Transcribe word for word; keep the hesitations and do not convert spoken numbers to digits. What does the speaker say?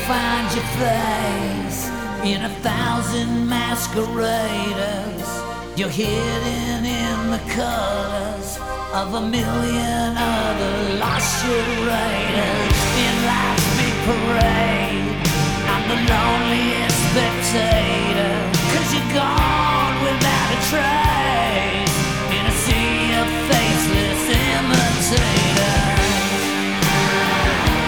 find your face in a thousand masqueraders. You're hidden in the colors of a million other lost charades. In life's big parade, I'm the loneliest spectator, 'cause you're gone without a trace.